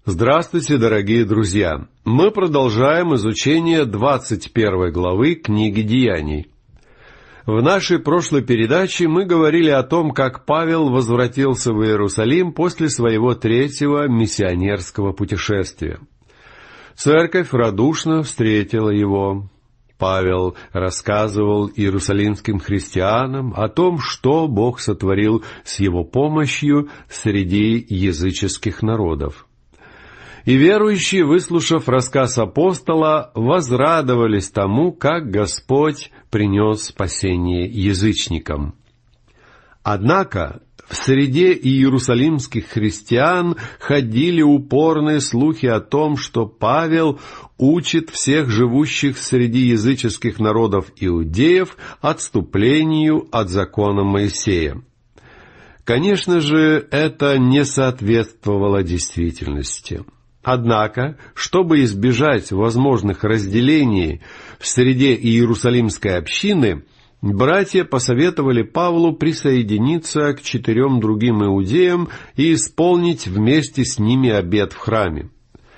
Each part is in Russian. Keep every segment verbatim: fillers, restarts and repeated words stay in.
Здравствуйте, дорогие друзья! Мы продолжаем изучение двадцать первой главы книги Деяний. В нашей прошлой передаче мы говорили о том, как Павел возвратился в Иерусалим после своего третьего миссионерского путешествия. Церковь радушно встретила его. Павел рассказывал иерусалимским христианам о том, что Бог сотворил с его помощью среди языческих народов. И верующие, выслушав рассказ апостола, возрадовались тому, как Господь принес спасение язычникам. Однако в среде иерусалимских христиан ходили упорные слухи о том, что Павел учит всех живущих среди языческих народов иудеев отступлению от закона Моисея. Конечно же, это не соответствовало действительности. Однако, чтобы избежать возможных разделений в среде иерусалимской общины, братья посоветовали Павлу присоединиться к четырем другим иудеям и исполнить вместе с ними обет в храме.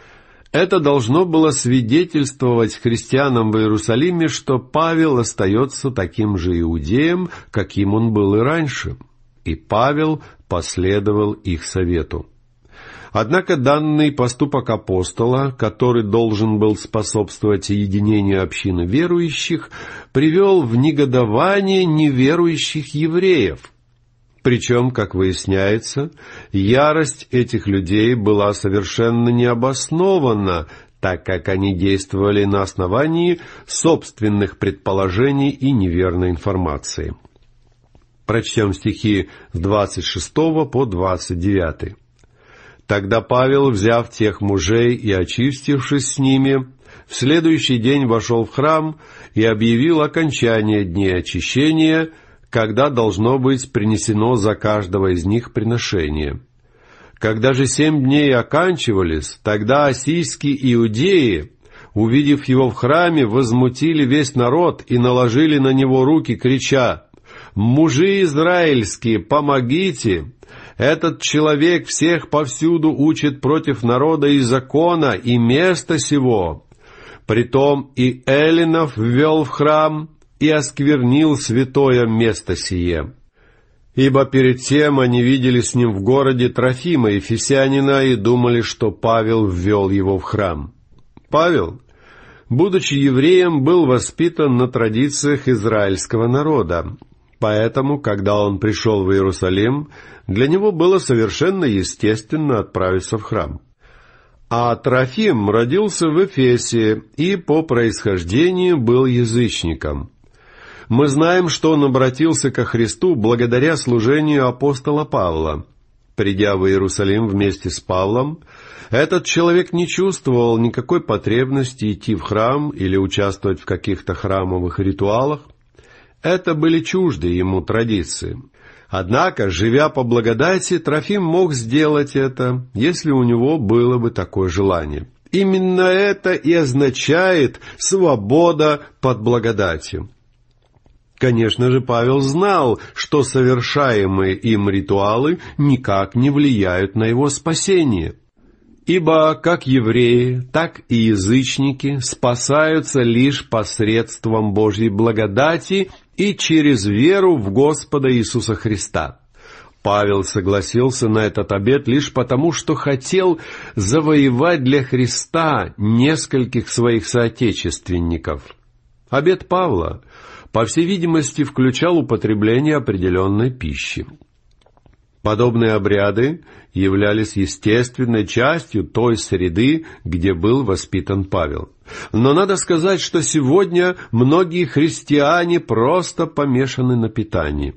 Это должно было свидетельствовать христианам в Иерусалиме, что Павел остается таким же иудеем, каким он был и раньше, и Павел последовал их совету. Однако данный поступок апостола, который должен был способствовать единению общины верующих, привел в негодование неверующих евреев. Причем, как выясняется, ярость этих людей была совершенно необоснована, так как они действовали на основании собственных предположений и неверной информации. Прочтем стихи с двадцать шестого по двадцать девятый. Тогда Павел, взяв тех мужей и очистившись с ними, в следующий день вошел в храм и объявил окончание дней очищения, когда должно быть принесено за каждого из них приношение. Когда же семь дней оканчивались, тогда ассийские иудеи, увидев его в храме, возмутили весь народ и наложили на него руки, крича: «Мужи израильские, помогите! Этот человек всех повсюду учит против народа и закона и места сего. Притом и эллинов ввел в храм и осквернил святое место сие. Ибо перед тем они видели с ним в городе Трофима, ефесянина, и думали, что Павел ввел его в храм». Павел, будучи евреем, был воспитан на традициях израильского народа. Поэтому, когда он пришел в Иерусалим, для него было совершенно естественно отправиться в храм. А Трофим родился в Эфесе и по происхождению был язычником. Мы знаем, что он обратился ко Христу благодаря служению апостола Павла. Придя в Иерусалим вместе с Павлом, этот человек не чувствовал никакой потребности идти в храм или участвовать в каких-то храмовых ритуалах. Это были чужды ему традиции. Однако, живя по благодати, Трофим мог сделать это, если у него было бы такое желание. Именно это и означает свобода под благодатью. Конечно же, Павел знал, что совершаемые им ритуалы никак не влияют на его спасение. Ибо как евреи, так и язычники спасаются лишь посредством Божьей благодати и через веру в Господа Иисуса Христа. Павел согласился на этот обет лишь потому, что хотел завоевать для Христа нескольких своих соотечественников. Обет Павла, по всей видимости, включал употребление определенной пищи. Подобные обряды являлись естественной частью той среды, где был воспитан Павел. Но надо сказать, что сегодня многие христиане просто помешаны на питании.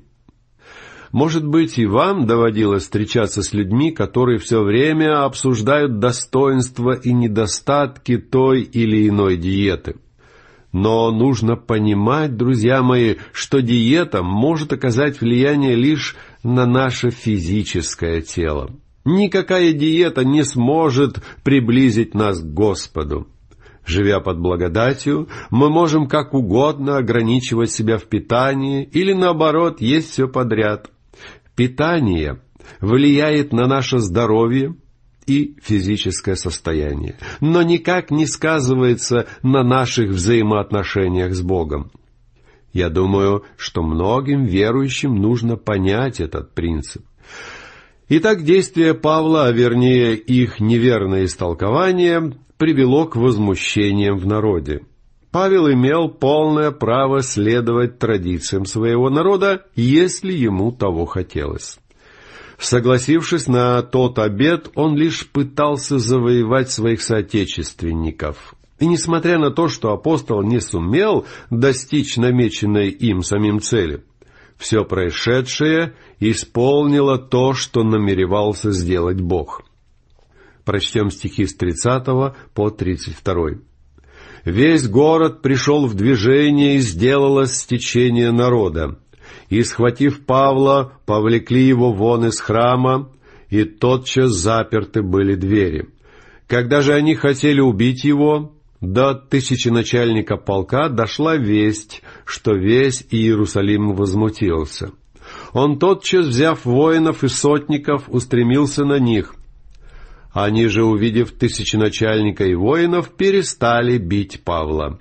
Может быть, и вам доводилось встречаться с людьми, которые все время обсуждают достоинства и недостатки той или иной диеты. Но нужно понимать, друзья мои, что диета может оказать влияние лишь на наше физическое тело. Никакая диета не сможет приблизить нас к Господу. Живя под благодатью, мы можем как угодно ограничивать себя в питании или, наоборот, есть все подряд. Питание влияет на наше здоровье, и физическое состояние, но никак не сказывается на наших взаимоотношениях с Богом. Я думаю, что многим верующим нужно понять этот принцип. Итак, действие Павла, а вернее их неверное истолкование, привело к возмущениям в народе. Павел имел полное право следовать традициям своего народа, если ему того хотелось. Согласившись на тот обет, он лишь пытался завоевать своих соотечественников. И несмотря на то, что апостол не сумел достичь намеченной им самим цели, все происшедшее исполнило то, что намеревался сделать Бог. Прочтем стихи с тридцатого по тридцать второй. «Весь город пришел в движение, и сделалось стечение народа. И, схватив Павла, повлекли его вон из храма, и тотчас заперты были двери. Когда же они хотели убить его, до тысяченачальника полка дошла весть, что весь Иерусалим возмутился. Он тотчас, взяв воинов и сотников, устремился на них. Они же, увидев тысяченачальника и воинов, перестали бить Павла».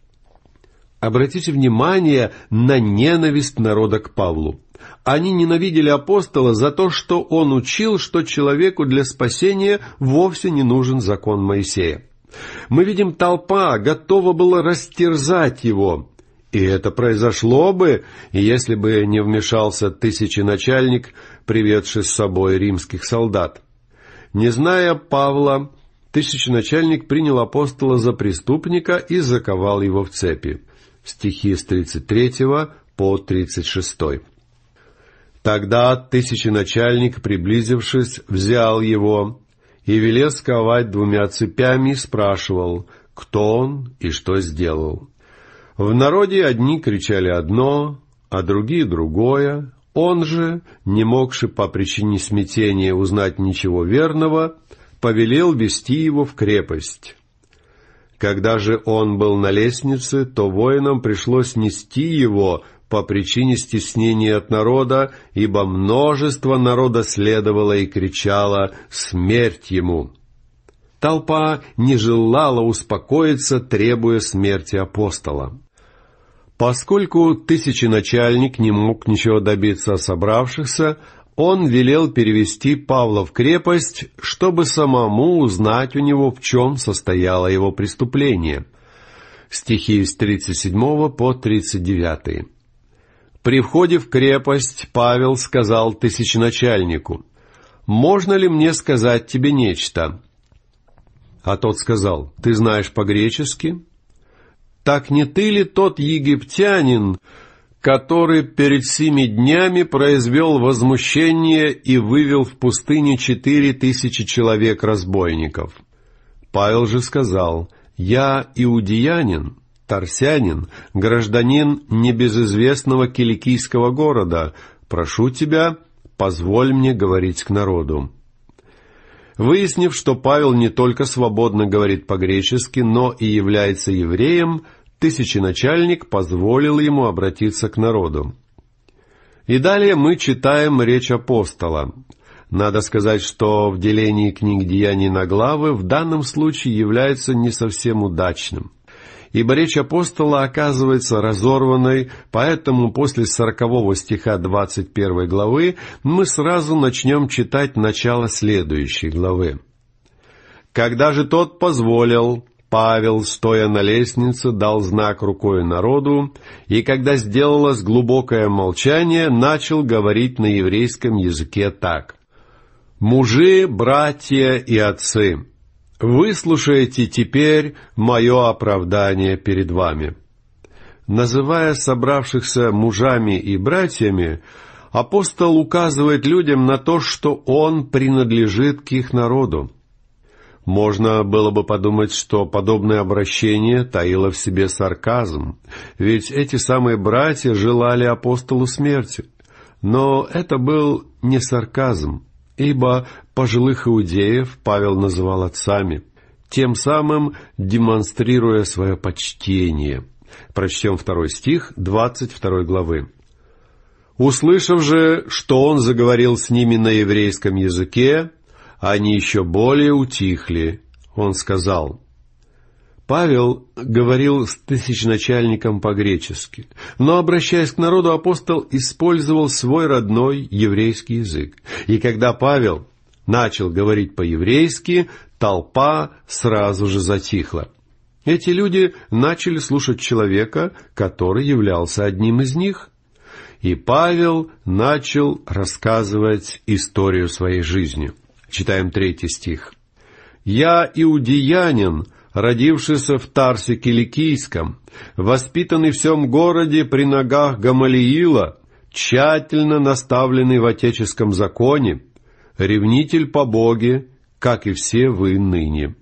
Обратите внимание на ненависть народа к Павлу. Они ненавидели апостола за то, что он учил, что человеку для спасения вовсе не нужен закон Моисея. Мы видим, толпа готова была растерзать его. И это произошло бы, если бы не вмешался тысяченачальник, приведший с собой римских солдат. Не зная Павла, тысяченачальник принял апостола за преступника и заковал его в цепи. Стихи с тридцать третьего по тридцать шестой. «Тогда тысяченачальник, приблизившись, взял его и велел сковать двумя цепями и спрашивал, кто он и что сделал. В народе одни кричали одно, а другие другое. Он же, не могши по причине смятения узнать ничего верного, повелел вести его в крепость. Когда же он был на лестнице, то воинам пришлось нести его по причине стеснения от народа, ибо множество народа следовало и кричало «Смерть ему!». Толпа не желала успокоиться, требуя смерти апостола. Поскольку тысяченачальник не мог ничего добиться от собравшихся, он велел перевести Павла в крепость, чтобы самому узнать у него, в чем состояло его преступление. Стихи с тридцать седьмого по тридцать девятый. «При входе в крепость Павел сказал тысяченачальнику: «Можно ли мне сказать тебе нечто?» А тот сказал: «Ты знаешь по-гречески? Так не ты ли тот египтянин, который перед семи днями произвел возмущение и вывел в пустыне четыре тысячи человек-разбойников?» Павел же сказал: «Я иудеянин, тарсянин, гражданин небезызвестного киликийского города. Прошу тебя, позволь мне говорить к народу». Выяснив, что Павел не только свободно говорит по-гречески, но и является евреем, тысяченачальник позволил ему обратиться к народу. И далее мы читаем речь апостола. Надо сказать, что в делении книг Деяний на главы в данном случае является не совсем удачным, ибо речь апостола оказывается разорванной, поэтому после сорокового стиха двадцать первой главы мы сразу начнем читать начало следующей главы. «Когда же тот позволил, Павел, стоя на лестнице, дал знак рукой народу, и когда сделалось глубокое молчание, начал говорить на еврейском языке так: «Мужи, братья и отцы, выслушайте теперь мое оправдание перед вами». Называя собравшихся мужами и братьями, апостол указывает людям на то, что он принадлежит к их народу. Можно было бы подумать, что подобное обращение таило в себе сарказм, ведь эти самые братья желали апостолу смерти. Но это был не сарказм, ибо пожилых иудеев Павел называл отцами, тем самым демонстрируя свое почтение. Прочтем второй стих двадцать второй главы. «Услышав же, что он заговорил с ними на еврейском языке, они еще более утихли. Он сказал... Павел говорил с тысяченачальником по-гречески, но, обращаясь к народу, апостол использовал свой родной еврейский язык. И когда Павел начал говорить по-еврейски, толпа сразу же затихла. Эти люди начали слушать человека, который являлся одним из них. И Павел начал рассказывать историю своей жизни. Читаем третий стих. «Я иудеянин, родившийся в Тарсе Киликийском, воспитанный в всем городе при ногах Гамалиила, тщательно наставленный в отеческом законе, ревнитель по Боге, как и все вы ныне».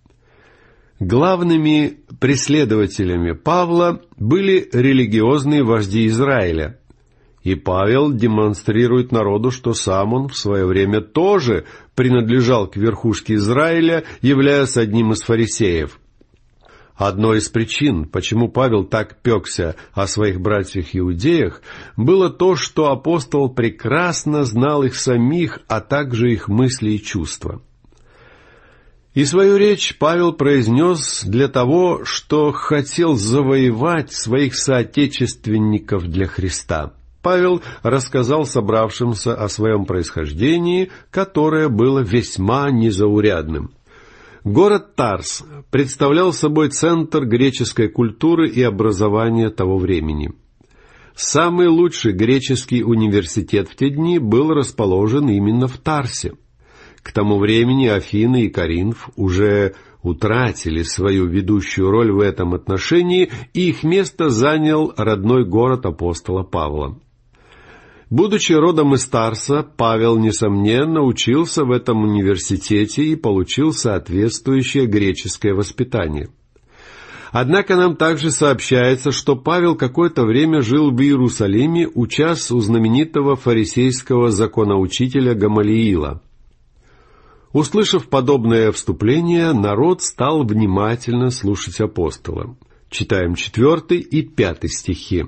Главными преследователями Павла были религиозные вожди Израиля. И Павел демонстрирует народу, что сам он в свое время тоже принадлежал к верхушке Израиля, являясь одним из фарисеев. Одной из причин, почему Павел так пекся о своих братьях-иудеях, было то, что апостол прекрасно знал их самих, а также их мысли и чувства. И свою речь Павел произнес для того, что хотел завоевать своих соотечественников для Христа. Павел рассказал собравшимся о своем происхождении, которое было весьма незаурядным. Город Тарс представлял собой центр греческой культуры и образования того времени. Самый лучший греческий университет в те дни был расположен именно в Тарсе. К тому времени Афины и Коринф уже утратили свою ведущую роль в этом отношении, и их место занял родной город апостола Павла. Будучи родом из Тарса, Павел, несомненно, учился в этом университете и получил соответствующее греческое воспитание. Однако нам также сообщается, что Павел какое-то время жил в Иерусалиме, учась у знаменитого фарисейского законоучителя Гамалиила. Услышав подобное вступление, народ стал внимательно слушать апостола. Читаем четвертый и пятый стихи.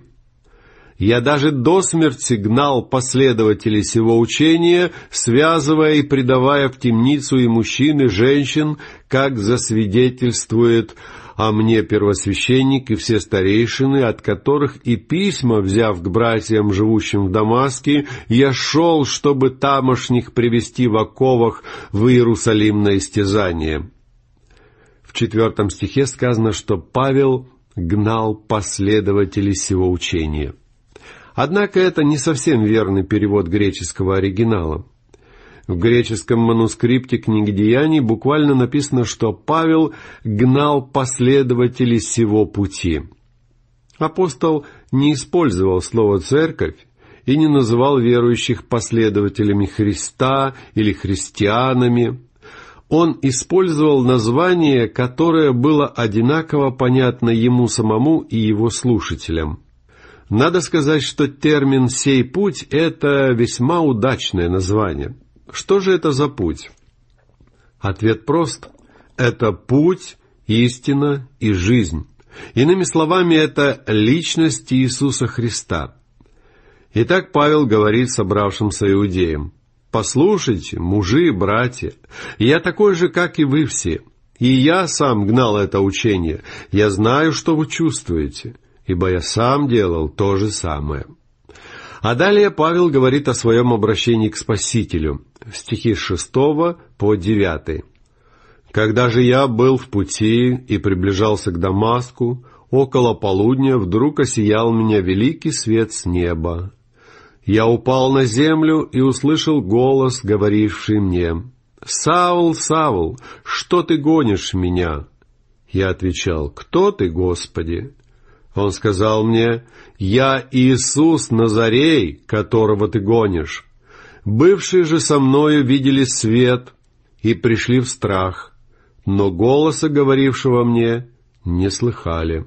«Я даже до смерти гнал последователей сего учения, связывая и предавая в темницу и мужчин, и женщин, как засвидетельствует о мне первосвященник и все старейшины, от которых и письма, взяв к братьям, живущим в Дамаске, я шел, чтобы тамошних привести в оковах в Иерусалим на истязание». В четвертом стихе сказано, что Павел гнал последователей сего учения. Однако это не совсем верный перевод греческого оригинала. В греческом манускрипте книги Деяний буквально написано, что Павел гнал последователей сего пути. Апостол не использовал слово «церковь» и не называл верующих последователями Христа или христианами. Он использовал название, которое было одинаково понятно ему самому и его слушателям. Надо сказать, что термин «сей путь» — это весьма удачное название. Что же это за путь? Ответ прост. Это путь, истина и жизнь. Иными словами, это личность Иисуса Христа. Итак, Павел говорит собравшимся иудеям: «Послушайте, мужи и братья, я такой же, как и вы все, и я сам гнал это учение. Я знаю, что вы чувствуете, ибо я сам делал то же самое». А далее Павел говорит о своем обращении к Спасителю, в стихи с шестого по девятый. «Когда же я был в пути и приближался к Дамаску, около полудня вдруг осиял меня великий свет с неба. Я упал на землю и услышал голос, говоривший мне: «Саул, Саул, что ты гонишь меня?» Я отвечал: «Кто ты, Господи?» Он сказал мне: «Я Иисус Назарей, которого ты гонишь. Бывшие же со мною видели свет и пришли в страх, но голоса, говорившего мне, не слыхали».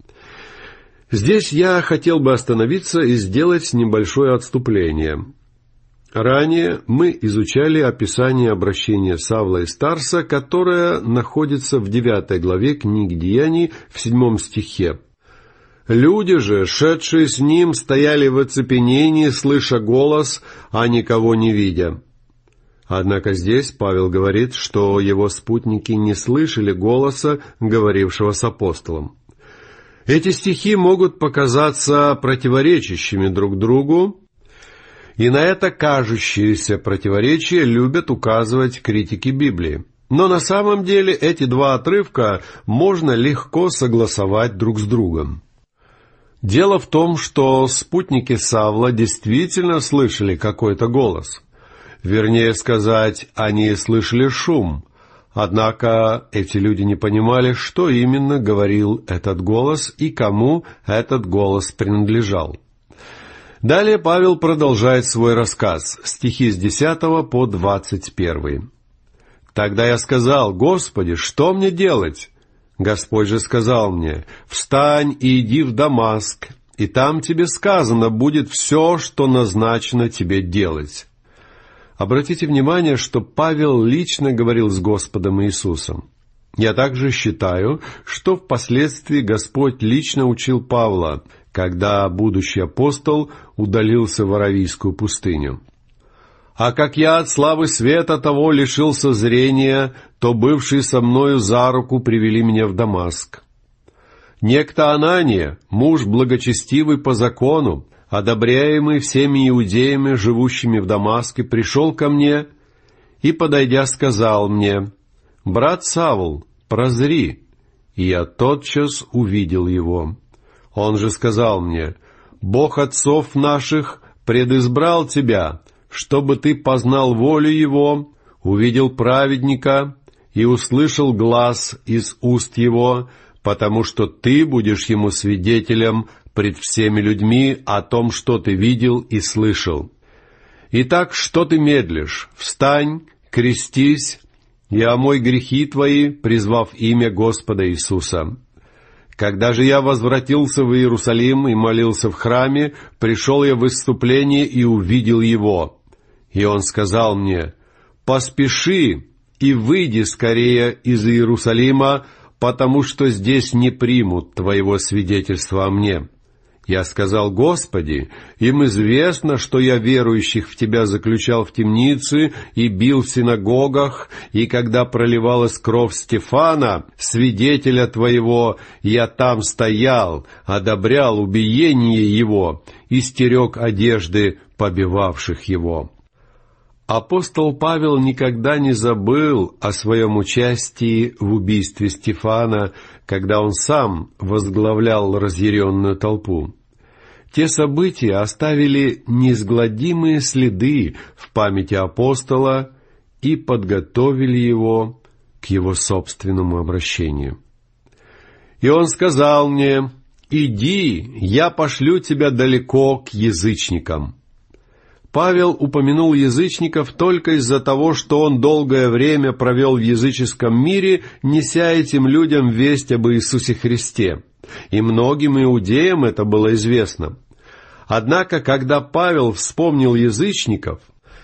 Здесь я хотел бы остановиться и сделать небольшое отступление. Ранее мы изучали описание обращения Савла из Тарса, которое находится в девятой главе книги Деяний в седьмом стихе. «Люди же, шедшие с ним, стояли в оцепенении, слыша голос, а никого не видя. Однако здесь Павел говорит, что его спутники не слышали голоса, говорившего с апостолом. Эти стихи могут показаться противоречащими друг другу, и на это кажущееся противоречие любят указывать критики Библии. Но на самом деле эти два отрывка можно легко согласовать друг с другом. Дело в том, что спутники Савла действительно слышали какой-то голос. Вернее сказать, они слышали шум. Однако эти люди не понимали, что именно говорил этот голос и кому этот голос принадлежал. Далее Павел продолжает свой рассказ, стихи с десятого по двадцать первый. «Тогда я сказал: Господи, что мне делать? Господь же сказал мне: встань и иди в Дамаск, и там тебе сказано будет все, что назначено тебе делать». Обратите внимание, что Павел лично говорил с Господом Иисусом. Я также считаю, что впоследствии Господь лично учил Павла, когда будущий апостол удалился в Аравийскую пустыню. «А как я от славы света того лишился зрения, то бывшие со мною за руку привели меня в Дамаск. Некто Анания, муж благочестивый по закону, одобряемый всеми иудеями, живущими в Дамаске, пришел ко мне и, подойдя, сказал мне: «Брат Савл, прозри». И я тотчас увидел его. Он же сказал мне: «Бог отцов наших предизбрал тебя, чтобы ты познал волю Его, увидел праведника и услышал глас из уст Его, потому что ты будешь Ему свидетелем пред всеми людьми о том, что ты видел и слышал. Итак, что ты медлишь? Встань, крестись и омой грехи твои, призвав имя Господа Иисуса». Когда же я возвратился в Иерусалим и молился в храме, пришел я в исступление и увидел его. И он сказал мне: «Поспеши и выйди скорее из Иерусалима, потому что здесь не примут твоего свидетельства о мне». Я сказал: «Господи, им известно, что я верующих в Тебя заключал в темнице и бил в синагогах, и когда проливалась кровь Стефана, свидетеля Твоего, я там стоял, одобрял убиение его и стерег одежды побивавших его». Апостол Павел никогда не забыл о своем участии в убийстве Стефана, когда он сам возглавлял разъяренную толпу. Те события оставили неизгладимые следы в памяти апостола и подготовили его к его собственному обращению. И он сказал мне: «Иди, я пошлю тебя далеко к язычникам». Павел упомянул язычников только из-за того, что он долгое время провел в языческом мире, неся этим людям весть об Иисусе Христе. И многим иудеям это было известно. Однако, когда Павел вспомнил язычников,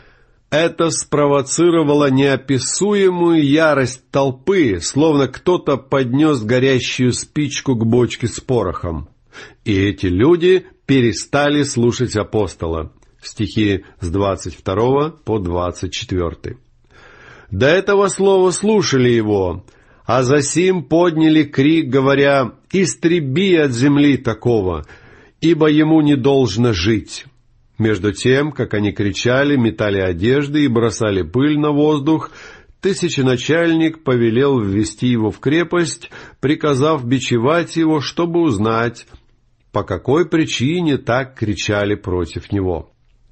это спровоцировало неописуемую ярость толпы, словно кто-то поднес горящую спичку к бочке с порохом. И эти люди перестали слушать апостола. Стихи с двадцать второго по двадцать четвёртый. До этого слова слушали его, а засим подняли крик, говоря: «Истреби от земли такого, ибо ему не должно жить». Между тем, как они кричали, метали одежды и бросали пыль на воздух, тысяченачальник повелел ввести его в крепость, приказав бичевать его, чтобы узнать, по какой причине так кричали против него.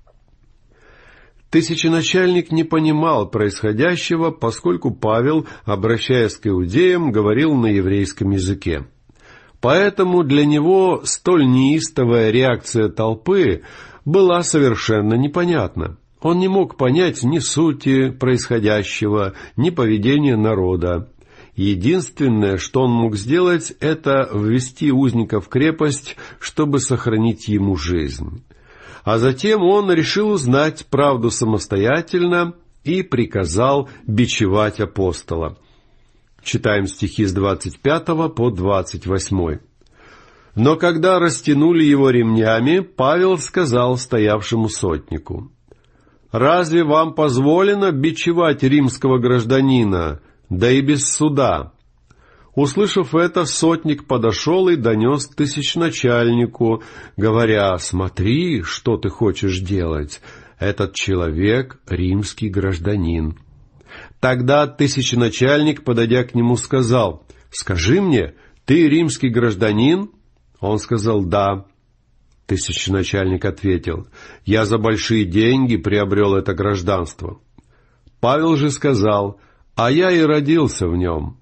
Тысяченачальник не понимал происходящего, поскольку Павел, обращаясь к иудеям, говорил на еврейском языке. Поэтому для него столь неистовая реакция толпы была совершенно непонятна. Он не мог понять ни сути происходящего, ни поведения народа. Единственное, что он мог сделать, это ввести узника в крепость, чтобы сохранить ему жизнь. А затем он решил узнать правду самостоятельно и приказал бичевать апостола. Читаем стихи с двадцать пятого по двадцать восьмой. «Но когда растянули его ремнями, Павел сказал стоявшему сотнику: разве вам позволено бичевать римского гражданина, да и без суда?» Услышав это, сотник подошел и донес тысяченачальнику, говоря: «Смотри, что ты хочешь делать. Этот человек — римский гражданин». Тогда тысяченачальник, подойдя к нему, сказал: «Скажи мне, ты римский гражданин?» Он сказал: «Да». Тысяченачальник ответил: «Я за большие деньги приобрел это гражданство». Павел же сказал: «А я и родился в нем».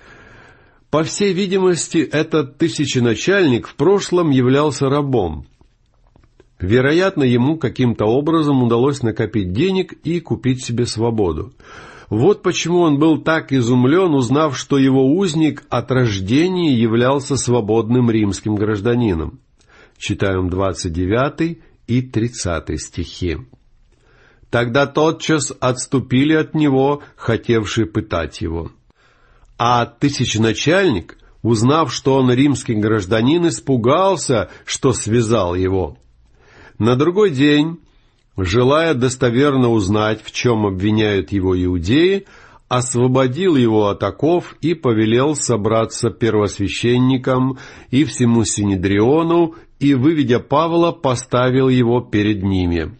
По всей видимости, этот тысяченачальник в прошлом являлся рабом. Вероятно, ему каким-то образом удалось накопить денег и купить себе свободу. Вот почему он был так изумлен, узнав, что его узник от рождения являлся свободным римским гражданином. Читаем двадцать девятый и тридцатый стихи. «Тогда тотчас отступили от него, хотевшие пытать его. А тысяченачальник, узнав, что он римский гражданин, испугался, что связал его. На другой день, желая достоверно узнать, в чем обвиняют его иудеи, освободил его от оков и повелел собраться первосвященникам и всему Синедриону, и, выведя Павла, поставил его перед ними.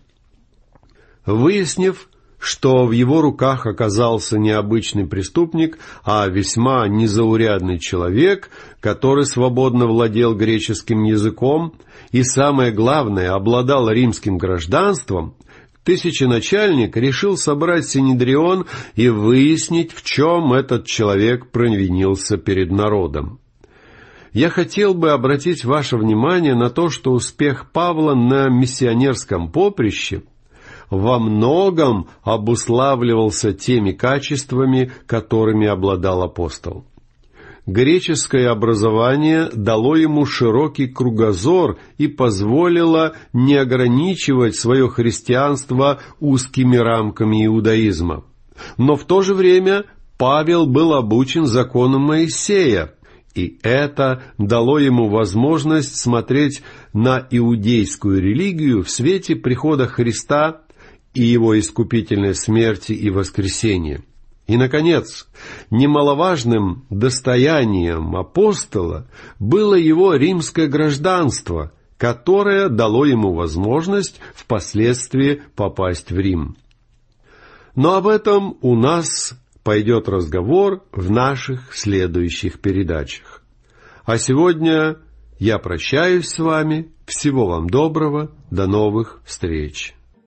Выяснив, что в его руках оказался не обычный преступник, а весьма незаурядный человек, который свободно владел греческим языком и, самое главное, обладал римским гражданством, тысяченачальник решил собрать Синедрион и выяснить, в чем этот человек провинился перед народом. Я хотел бы обратить ваше внимание на то, что успех Павла на миссионерском поприще во многом обуславливался теми качествами, которыми обладал апостол. Греческое образование дало ему широкий кругозор и позволило не ограничивать свое христианство узкими рамками иудаизма. Но в то же время Павел был обучен законам Моисея, и это дало ему возможность смотреть на иудейскую религию в свете прихода Христа и его искупительной смерти и воскресения. И, наконец, немаловажным достоянием апостола было его римское гражданство, которое дало ему возможность впоследствии попасть в Рим. Но об этом у нас пойдет разговор в наших следующих передачах. А сегодня я прощаюсь с вами. Всего вам доброго. До новых встреч.